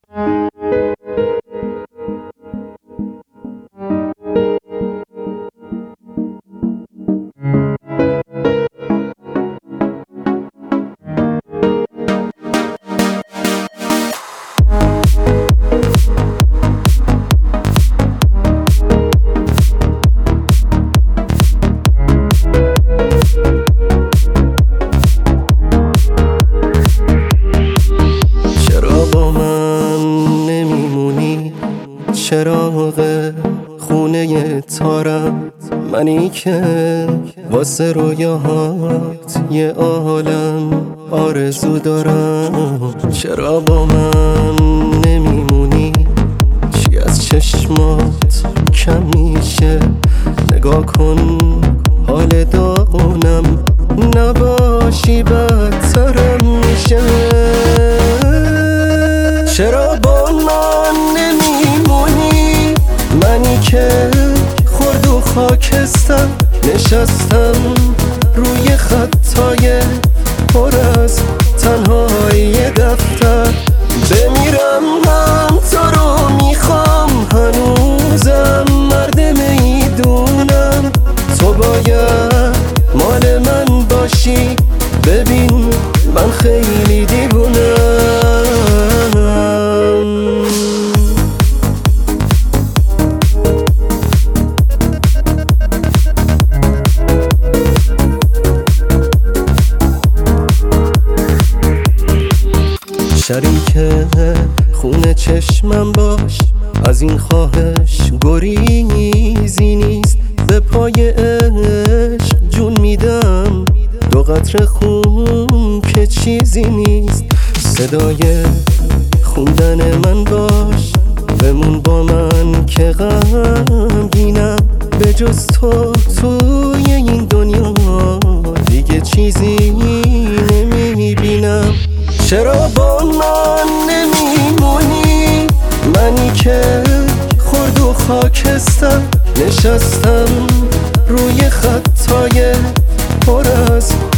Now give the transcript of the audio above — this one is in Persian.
چراغ خونه تارم منی که واسه رویاهات یه عالم آرزو دارم. چرا با من نمیمونی؟ چی از چشمات کم میشه؟ نگاه کن حال داغونم، نباشی بدترم میشه. چرا با من نمیمونی؟ منی که خرد و خاکستر نشستم روی خطای پر از تنهایی دفتر. بمیرم هم تو رو میخوام، هنوزم مرد میدونم تو باید مال من باشی. ببین من خیلی دیوونم. شریک خون چشمم باش، از این خواهش گریزی نیست. به پای عشق جون میدم، دو قطره خون که چیزی نیست. صدای خوندن من باش، بمون با من که غمگینم. به جز تو توی این دنیا دیگه چیزی نمیبینم. چرا با من نمیمونی؟ منی که خرد و خاکستر نشستم روی خطای پر از